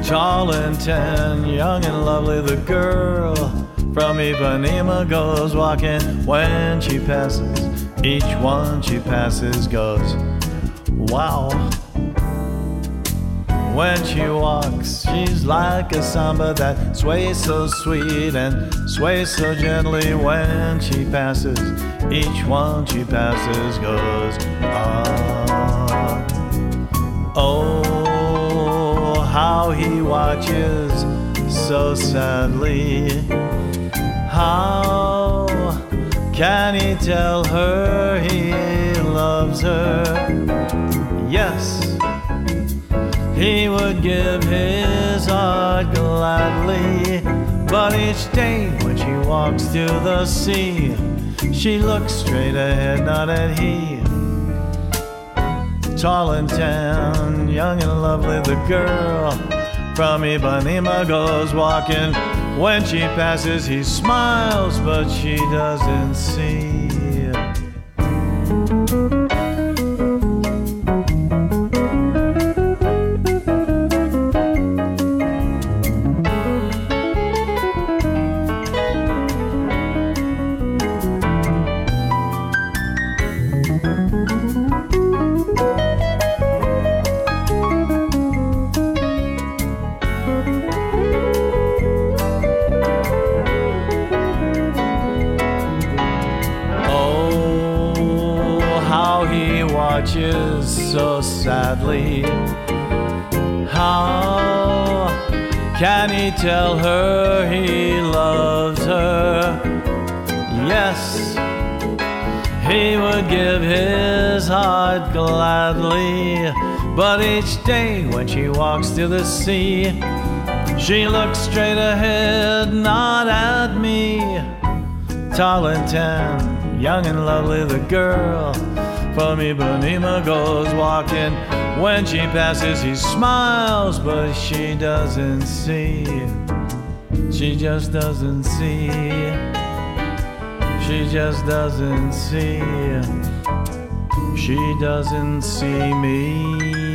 Tall and tan, young and lovely, the girl from Ipanema goes walking. When she passes, each one she passes goes, wow. When she walks, she's like a samba that sways so sweet and sways so gently. When she passes, each one she passes goes, ah. Oh, how he watches so sadly. How can he tell her he loves her? Yes, he would give his heart gladly, but each day when she walks to the sea, she looks straight ahead, not at he. Tall and tan, young and lovely, the girl from Ipanema goes walking. When she passes, he smiles, but she doesn't see. Watches so sadly. How can he tell her he loves her? Yes, he would give his heart gladly, but each day when she walks to the sea, she looks straight ahead, not at me. Tall and tan, young and lovely, the girl from Ipanema goes walking. When she passes, he smiles, but she doesn't see. She just doesn't see. She just doesn't see. She doesn't see me.